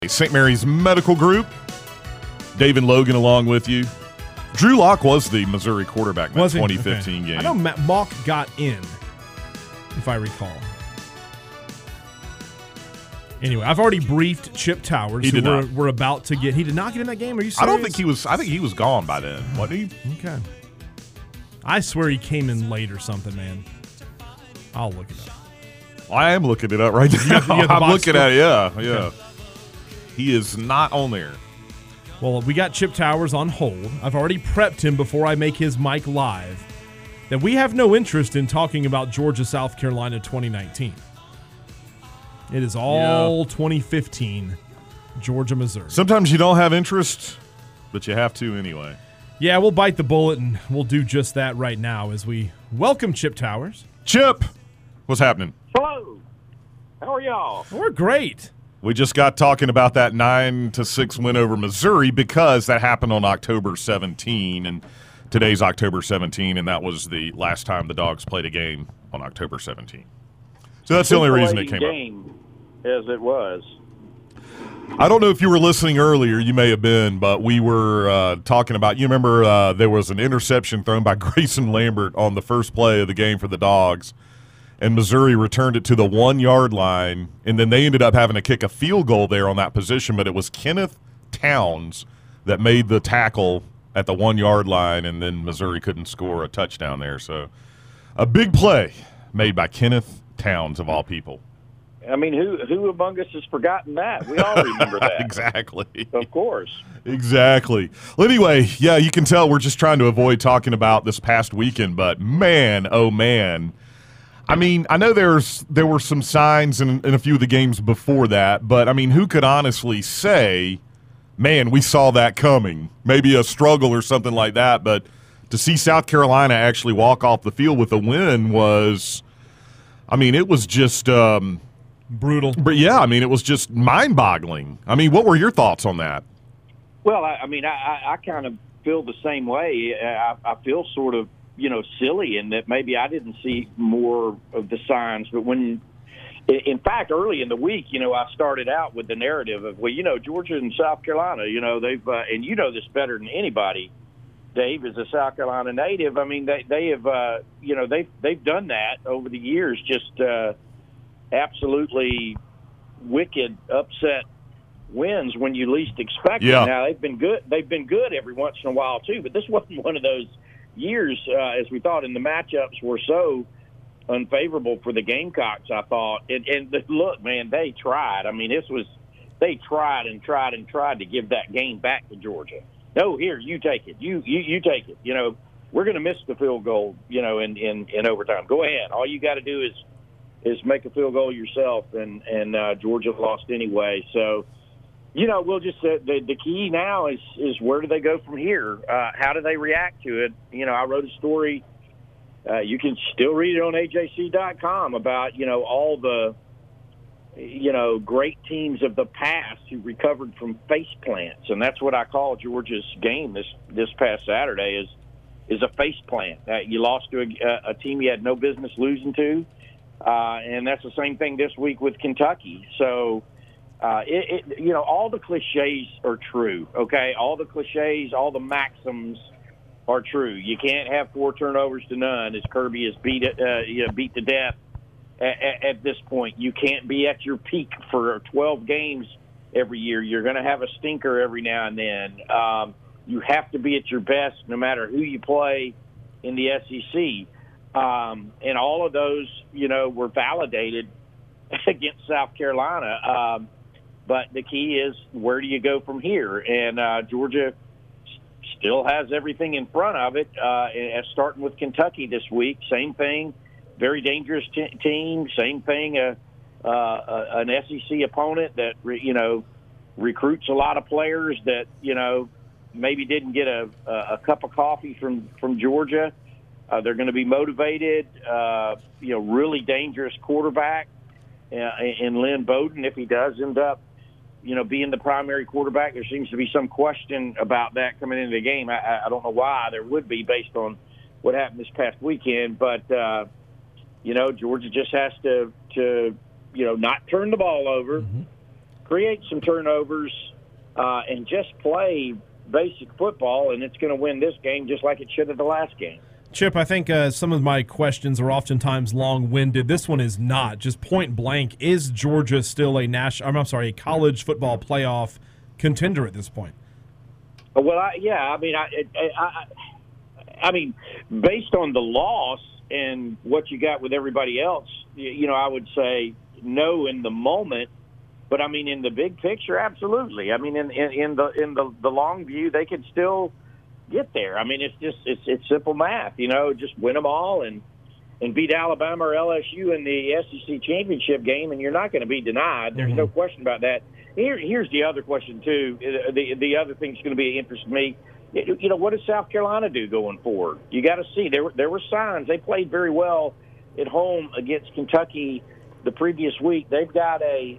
St. Mary's Medical Group. Dave and Logan along with you. Drew Lock was the Missouri quarterback in that 2015 game. I know Matt Mock got in, if I recall. Anyway, I've already briefed Chip Towers. He did not. We're about to get. He did not get in that game. Are you serious? I don't think he was. I think he was gone by then. Wasn't he? Okay. I swear he came in late or something, man. I'll look it up. I am looking it up right now. I'm looking at it. Yeah. Okay. He is not on there. Well, we got Chip Towers on hold. I've already prepped him before I make his mic live that we have no interest in talking about Georgia, South Carolina 2019. It is all 2015, Georgia, Missouri. Sometimes you don't have interest, but you have to anyway. Yeah, we'll bite the bullet, and we'll do just that right now as we welcome Chip Towers. Chip, what's happening? Hello. How are y'all? We're great. We just got talking about that 9-6 win over Missouri because that happened on October 17, and today's October 17, and that was the last time the Dogs played a game on October 17. So that's the only reason it came up. As it was. I don't know if you were listening earlier. You may have been, but we were talking about. You remember there was an interception thrown by Grayson Lambert on the first play of the game for the Dogs, and Missouri returned it to the 1-yard line, and then they ended up having to kick a field goal there on that position. But it was Kenneth Towns that made the tackle at the 1-yard line, and then Missouri couldn't score a touchdown there. So a big play made by Kenneth Towns of all people. I mean, who among us has forgotten that? We all remember that. Exactly. Of course. Exactly. Well, anyway, yeah, you can tell we're just trying to avoid talking about this past weekend, but man, oh man. I mean, I know there were some signs in a few of the games before that, but I mean, who could honestly say, man, we saw that coming? Maybe a struggle or something like that, but to see South Carolina actually walk off the field with a win was, I mean, it was just brutal. But yeah, I mean, it was just mind-boggling. I mean, what were your thoughts on that? Well, I mean, I kind of feel the same way. I feel sort of, silly in that maybe I didn't see more of the signs. But in fact, early in the week, I started out with the narrative of, Georgia and South Carolina, they've, and you know this better than anybody, Dave, is a South Carolina native. I mean, they have, they've done that over the years, just absolutely wicked, upset wins when you least expect it. Now they've been good. They've been good every once in a while too, but this wasn't one of those years as we thought. And the matchups were so unfavorable for the Gamecocks. I thought, and look, man, they tried. I mean, they tried and tried and tried to give that game back to Georgia. No, here, you take it. You take it. We're going to miss the field goal. In overtime. Go ahead. All you got to do is make a field goal yourself, and Georgia lost anyway. So, we'll just the key now is where do they go from here? How do they react to it? I wrote a story. You can still read it on AJC.com about all the great teams of the past who recovered from face plants, and that's what I call Georgia's game this past Saturday is a face plant. You lost to a team you had no business losing to. And that's the same thing this week with Kentucky. So, all the cliches are true, okay? All the cliches, all the maxims are true. You can't have 4 turnovers to none, as Kirby has beat to death at this point. You can't be at your peak for 12 games every year. You're going to have a stinker every now and then. You have to be at your best no matter who you play in the SEC. And all of those, were validated against South Carolina. But the key is, where do you go from here? And Georgia still has everything in front of it, starting with Kentucky this week. Same thing, very dangerous team. Same thing, an SEC opponent that, recruits a lot of players that, maybe didn't get a cup of coffee from Georgia. They're going to be motivated, really dangerous quarterback in Lynn Bowden. If he does end up, being the primary quarterback, there seems to be some question about that coming into the game. I don't know why there would be based on what happened this past weekend, but, Georgia just has to not turn the ball over. Mm-hmm. create some turnovers, and just play basic football, and it's going to win this game just like it should have the last game. Chip, I think some of my questions are oftentimes long-winded. This one is not. Just point blank, is Georgia still a college football playoff contender at this point? Well, I mean, based on the loss and what you got with everybody else, I would say no in the moment. But I mean, in the big picture, absolutely. I mean, in the long view, they could still get there. I mean, it's simple math. Just win them all and beat Alabama or LSU in the SEC championship game, and you're not going to be denied. There's no question about that. Here's the other question too. The other thing that's going to be interesting to me. What does South Carolina do going forward? You got to see. There were signs. They played very well at home against Kentucky the previous week. They've got a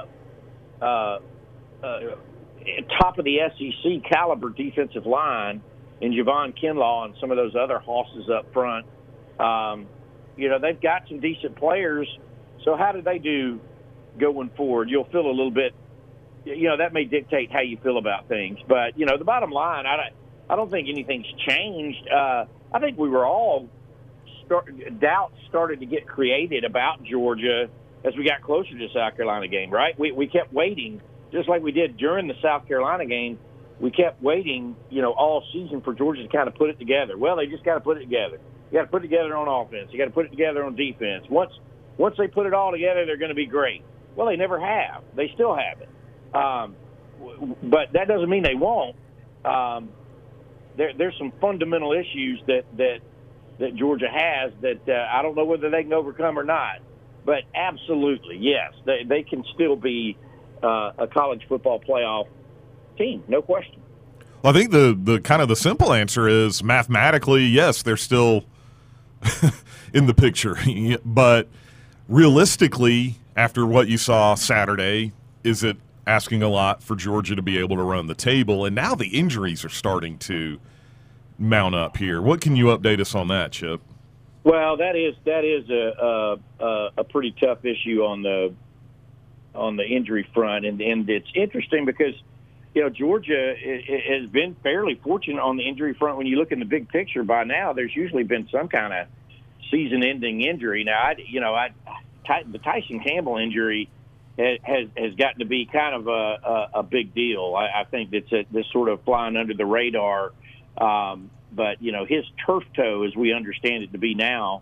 top of the SEC caliber defensive line in Javon Kinlaw and some of those other hosses up front. They've got some decent players. So how do they do going forward? You'll feel a little bit, that may dictate how you feel about things. But, the bottom line, I don't think anything's changed. I think we were all doubts started to get created about Georgia as we got closer to the South Carolina game, right? We kept waiting, just like we did during the South Carolina game. We kept waiting, all season for Georgia to kind of put it together. Well, they just got to put it together. You got to put it together on offense. You got to put it together on defense. Once they put it all together, they're going to be great. Well, they never have. They still haven't. But that doesn't mean they won't. There's some fundamental issues that Georgia has that I don't know whether they can overcome or not. But absolutely, yes, they can still be a college football playoff team, no question. Well, I think the kind of the simple answer is mathematically, yes, they're still in the picture. But realistically, after what you saw Saturday, is it asking a lot for Georgia to be able to run the table? And now the injuries are starting to mount up here. What can you update us on that, Chip? Well, that is a pretty tough issue on the injury front, and it's interesting because Georgia has been fairly fortunate on the injury front. When you look in the big picture, by now there's usually been some kind of season-ending injury. Now, the Tyson Campbell injury has gotten to be kind of a big deal. I think that's this sort of flying under the radar. But his turf toe, as we understand it to be now,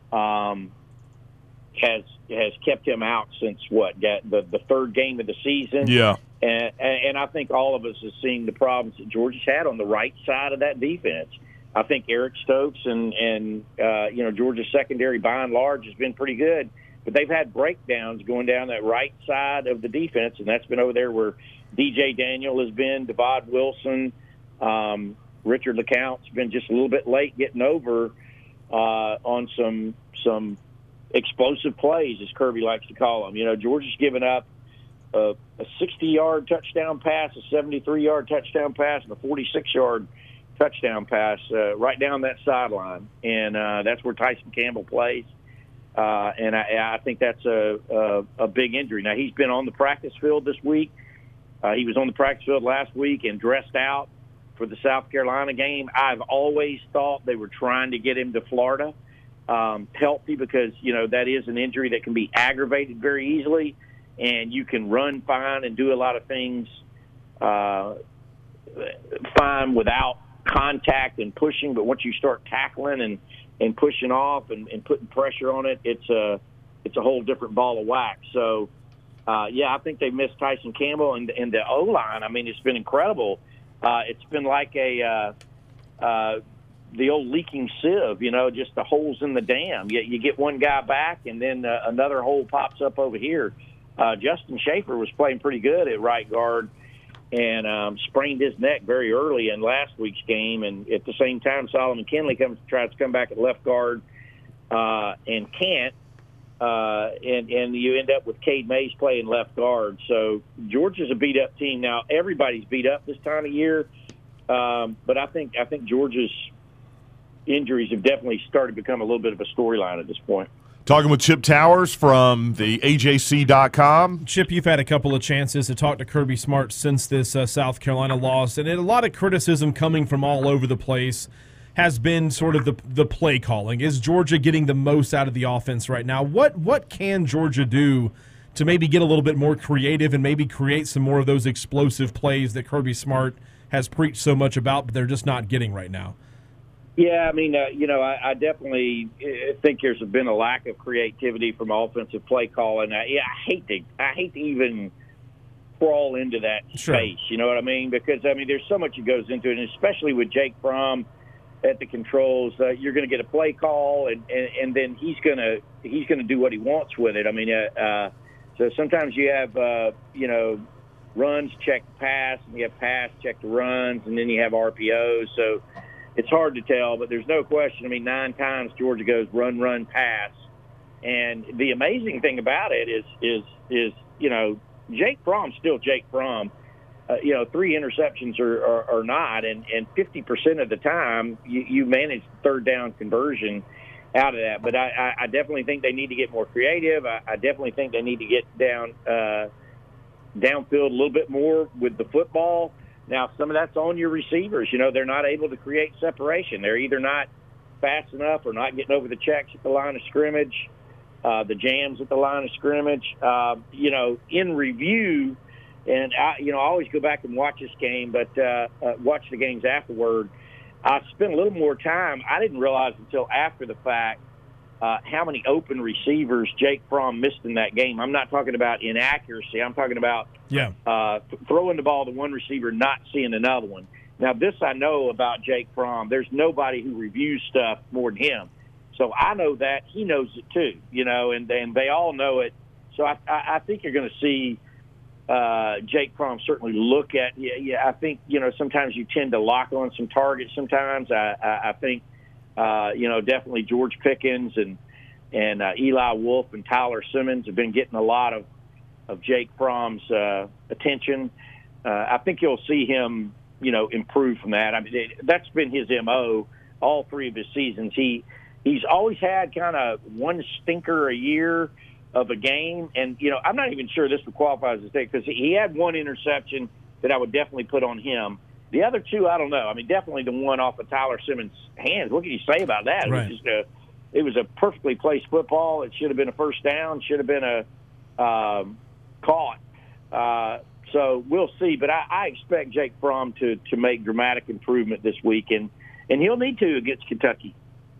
has kept him out since the third game of the season. Yeah. And I think all of us have seen the problems that Georgia's had on the right side of that defense. I think Eric Stokes and Georgia's secondary by and large has been pretty good, but they've had breakdowns going down that right side of the defense, and that's been over there where DJ Daniel has been, Devod Wilson, Richard LeCount's been just a little bit late getting over on some explosive plays, as Kirby likes to call them. Georgia's given up a 60-yard touchdown pass, a 73-yard touchdown pass, and a 46-yard touchdown pass right down that sideline. And that's where Tyson Campbell plays. And I think that's a big injury. Now, he's been on the practice field this week. He was on the practice field last week and dressed out for the South Carolina game. I've always thought they were trying to get him to Florida healthy because, that is an injury that can be aggravated very easily. And you can run fine and do a lot of things fine without contact and pushing. But once you start tackling and pushing off and putting pressure on it, it's a whole different ball of wax. So, I think they missed Tyson Campbell and the O-line. I mean, it's been incredible. It's been like the old leaking sieve, just the holes in the dam. You get one guy back, and then another hole pops up over here. Justin Schaefer was playing pretty good at right guard and sprained his neck very early in last week's game. And at the same time, Solomon Kinley tries to come back at left guard and can't. And you end up with Cade Mays playing left guard. So Georgia's a beat-up team. Now, everybody's beat up this time of year. But I think Georgia's injuries have definitely started to become a little bit of a storyline at this point. Talking with Chip Towers from the AJC.com. Chip, you've had a couple of chances to talk to Kirby Smart since this South Carolina loss, and a lot of criticism coming from all over the place has been sort of the play calling. Is Georgia getting the most out of the offense right now? What can Georgia do to maybe get a little bit more creative and maybe create some more of those explosive plays that Kirby Smart has preached so much about, but they're just not getting right now? Yeah, I mean, I definitely think there's been a lack of creativity from offensive play calling. I hate to even crawl into that space. You know what I mean? Because there's so much that goes into it, and especially with Jake Fromm at the controls. You're going to get a play call, and then he's going to do what he wants with it. So sometimes you have runs check the pass, and you have pass check the runs, and then you have RPOs. So it's hard to tell, but there's no question. 9 times Georgia goes run, pass. And the amazing thing about it is Jake Fromm's still Jake Fromm. 3 interceptions or not, and 50% of the time you manage third down conversion out of that. But I definitely think they need to get more creative. I definitely think they need to get downfield a little bit more with the football. Now, some of that's on your receivers. They're not able to create separation. They're either not fast enough or not getting over the checks at the line of scrimmage, the jams at the line of scrimmage. In review, and I always go back and watch this game, but watch the games afterward. I spent a little more time. I didn't realize until after the fact how many open receivers Jake Fromm missed in that game. I'm not talking about inaccuracy. I'm talking about throwing the ball to one receiver, not seeing another one. Now, this I know about Jake Fromm. There's nobody who reviews stuff more than him. So I know that. He knows it too, and they all know it. So I think you're going to see Jake Fromm certainly look at. I think sometimes you tend to lock on some targets. Sometimes I think definitely George Pickens and Eli Wolf and Tyler Simmons have been getting a lot of Jake Fromm's attention. I think you'll see him improve from that. That's been his MO all 3 of his seasons. He's always had kind of one stinker a year of a game. And, I'm not even sure this would qualify as a mistake because he had one interception that I would definitely put on him. The other 2, I don't know. Definitely the one off of Tyler Simmons' hands. What can you say about that? Right. It was a perfectly placed football. It should have been a first down, should have been a caught. So we'll see. But I expect Jake Fromm to make dramatic improvement this week, and he'll need to against Kentucky.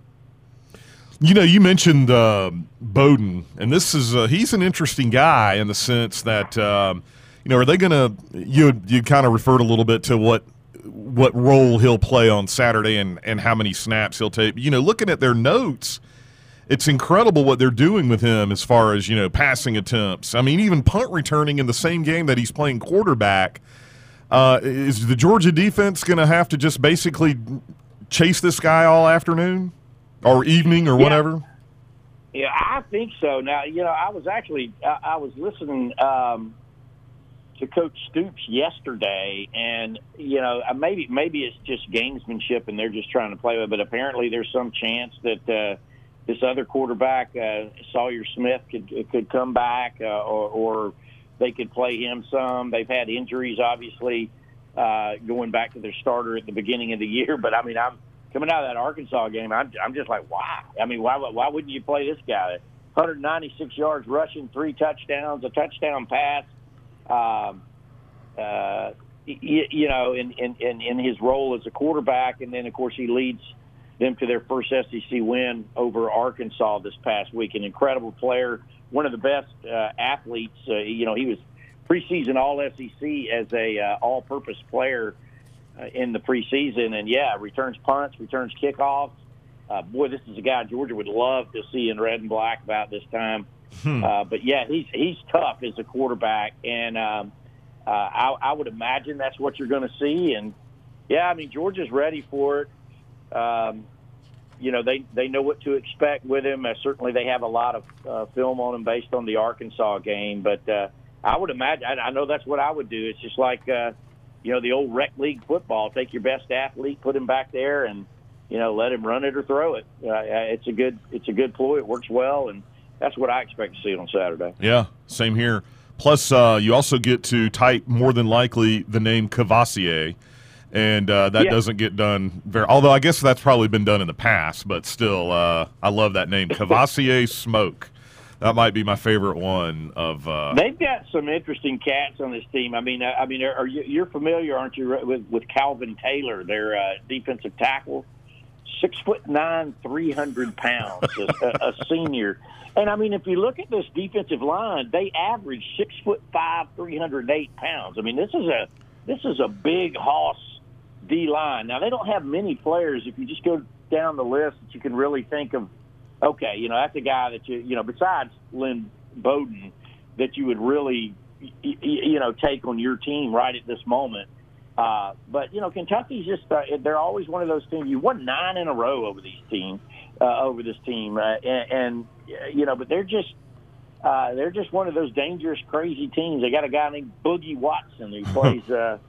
You mentioned Bowden, and this is he's an interesting guy in the sense that are they going to you kind of referred a little bit to what role he'll play on Saturday and how many snaps he'll take. Looking at their notes, it's incredible what they're doing with him as far as passing attempts. Even punt returning in the same game that he's playing quarterback. Is the Georgia defense going to have to just basically chase this guy all afternoon? Or evening or whatever? Yeah, I think so. Now, I was listening to Coach Stoops yesterday, and, maybe it's just gamesmanship and they're just trying to play with it, but apparently there's some chance that this other quarterback, Sawyer Smith, could come back or they could play him some. They've had injuries, obviously, going back to their starter at the beginning of the year, but, I'm coming out of that Arkansas game, I'm just like, wow. Why wouldn't you play this guy? 196 yards rushing, 3 touchdowns, a touchdown pass. In his role as a quarterback, and then of course he leads them to their first SEC win over Arkansas this past week. An incredible player, one of the best athletes. He was preseason All SEC as a all-purpose player in the preseason, and returns punts, returns kickoffs. Boy, this is a guy Georgia would love to see in red and black about this time. But he's tough as a quarterback, and I would imagine that's what you're going to see. And Georgia's ready for it. They know what to expect with him. Certainly, they have a lot of film on him based on the Arkansas game. But I would imagine, I know that's what I would do. It's just like the old rec league football. Take your best athlete, put him back there, and let him run it or throw it. It's a good ploy. It works well, and that's what I expect to see on Saturday. Yeah, same here. Plus, you also get to type more than likely the name Cavassier, and that doesn't get done very. Although I guess that's probably been done in the past, but still, I love that name, Cavassier Smoke. That might be my favorite one of. They've got some interesting cats on this team. You're familiar, aren't you, with Calvin Taylor, their defensive tackle? 6'9", 300 pounds, a senior. And if you look at this defensive line, they average 6'5", 308 pounds. This is a big hoss D line. Now they don't have many players. If you just go down the list, that you can really think of. Okay, that's a guy that you besides Lynn Bowden, that you would really take on your team right at this moment. But Kentucky's just they're always one of those teams. You won 9 in a row over this team, but they're just one of those dangerous, crazy teams. They got a guy named Boogie Watson who plays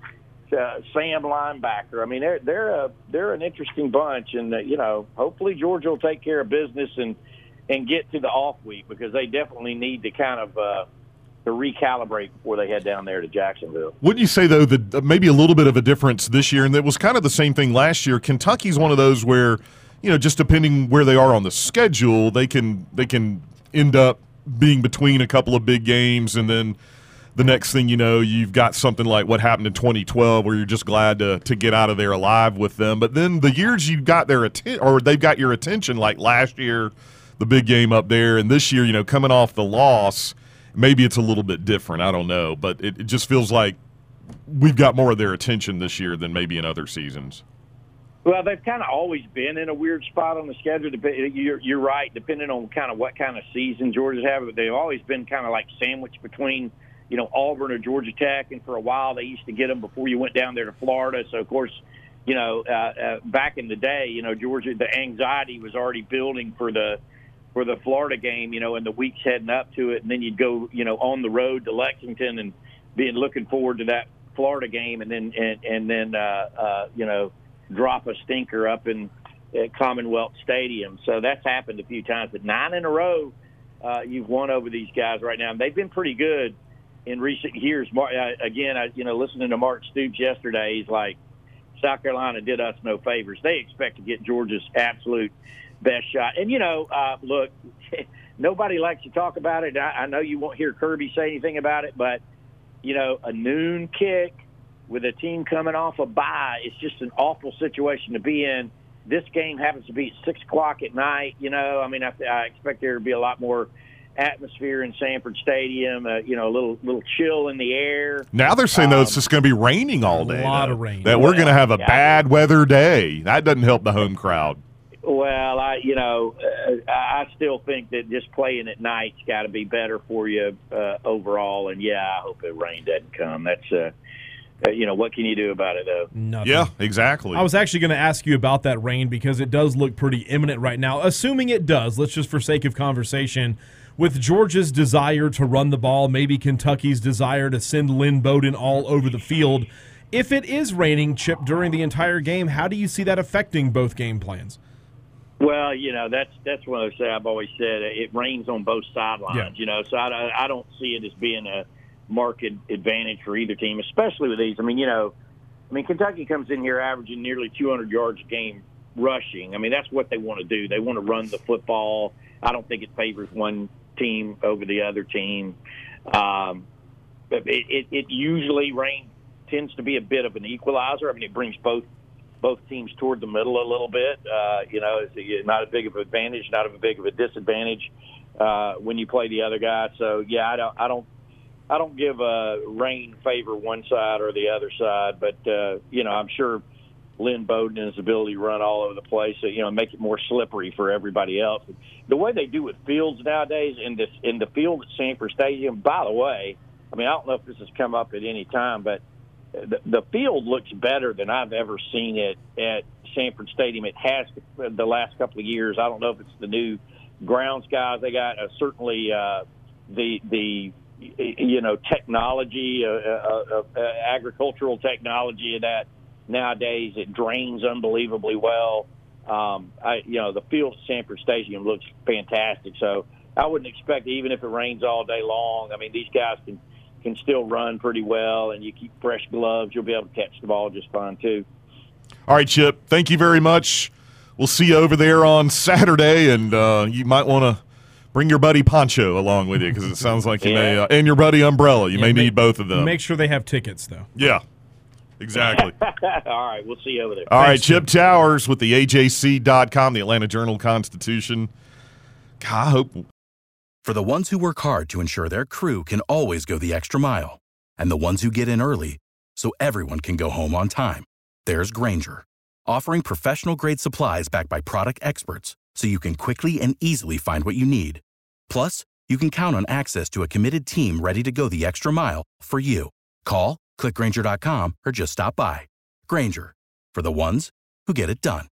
Sam linebacker. They're an interesting bunch, and hopefully Georgia will take care of business and get to the off week, because they definitely need to kind of to recalibrate before they head down there to Jacksonville. Wouldn't you say, though, that maybe a little bit of a difference this year, and it was kind of the same thing last year? Kentucky's one of those where, just depending where they are on the schedule, they can end up being between a couple of big games, and then the next thing you know, you've got something like what happened in 2012, where you're just glad to get out of there alive with them. But then the years you got their they've got your attention, like last year, the big game up there, and this year, coming off the loss, maybe it's a little bit different. I don't know, but it just feels like we've got more of their attention this year than maybe in other seasons. Well, they've kind of always been in a weird spot on the schedule. You're right, depending on kind of what kind of season Georgia's having. But they've always been kind of like sandwiched between, Auburn or Georgia Tech. And for a while, they used to get them before you went down there to Florida. So, of course, back in the day, Georgia, the anxiety was already building for the Florida game, in the weeks heading up to it. And then you'd go, on the road to Lexington and looking forward to that Florida game, and then drop a stinker up in Commonwealth Stadium. So that's happened a few times. But 9 in a row, you've won over these guys right now. And they've been pretty good in recent years. Listening to Mark Stoops yesterday, he's like, South Carolina did us no favors. They expect to get Georgia's absolute best shot. And, look, nobody likes to talk about it. I know you won't hear Kirby say anything about it, but, a noon kick with a team coming off a bye, it's just an awful situation to be in. This game happens to be at 6 o'clock at night. I expect there to be a lot more atmosphere in Sanford Stadium, a little chill in the air. Now they're saying, though, it's just going to be raining all day. A lot of rain. That we're going to have a bad weather day. That doesn't help the home crowd. Well, I still think that just playing at night's got to be better for you overall. And, I hope the rain doesn't come. That's what can you do about it, though? Nothing. Yeah, exactly. I was actually going to ask you about that rain, because it does look pretty imminent right now. Assuming it does, let's just, for sake of conversation, with Georgia's desire to run the ball, maybe Kentucky's desire to send Lynn Bowden all over the field, if it is raining, Chip, during the entire game, how do you see that affecting both game plans? Well, that's one of those things I've always said. It rains on both sidelines, so I don't see it as being a marked advantage for either team, especially with these. Kentucky comes in here averaging nearly 200 yards a game rushing. That's what they want to do. They want to run the football. I don't think it favors one team over the other team. It usually, rain tends to be a bit of an equalizer. It brings both teams toward the middle a little bit. It's not as big of an advantage, not as big of a disadvantage when you play the other guy. So I don't give rain favor one side or the other side, but I'm sure Lynn Bowden and his ability to run all over the place, make it more slippery for everybody else. The way they do with fields nowadays, in the field at Sanford Stadium, by the way, I don't know if this has come up at any time, but the field looks better than I've ever seen it at Sanford Stadium. It has the last couple of years. I don't know if it's the new grounds guys they got. Certainly the technology, agricultural technology of that nowadays. It drains unbelievably well. The field at Sanford Stadium looks fantastic. So I wouldn't expect, even if it rains all day long. I mean, these guys can still run pretty well, and you keep fresh gloves, you'll be able to catch the ball just fine too. All right, Chip, thank you very much. We'll see you over there on Saturday, and you might want to bring your buddy Poncho along with you, because it sounds like you may, and your buddy Umbrella. You may need both of them. Make sure they have tickets, though. Yeah, exactly. All right, we'll see you over there. All right, Chip Towers with the AJC.com, the Atlanta Journal-Constitution. I hope. For the ones who work hard to ensure their crew can always go the extra mile, and the ones who get in early so everyone can go home on time, there's Grainger, offering professional-grade supplies backed by product experts so you can quickly and easily find what you need. Plus, you can count on access to a committed team ready to go the extra mile for you. Call, click Grainger.com, or just stop by. Grainger, for the ones who get it done.